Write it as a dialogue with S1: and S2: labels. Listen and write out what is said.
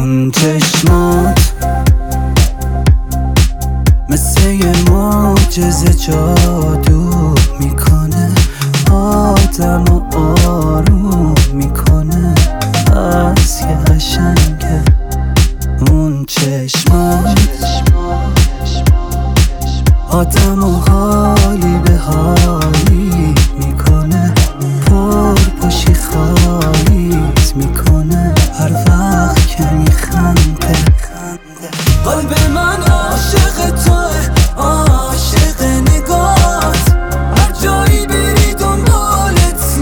S1: اون چشمات مثل یه معجزه جادو میکنه، آدمو آروم میکنه. از یه قشنگه اون چشمات، آدمو حالی به حالی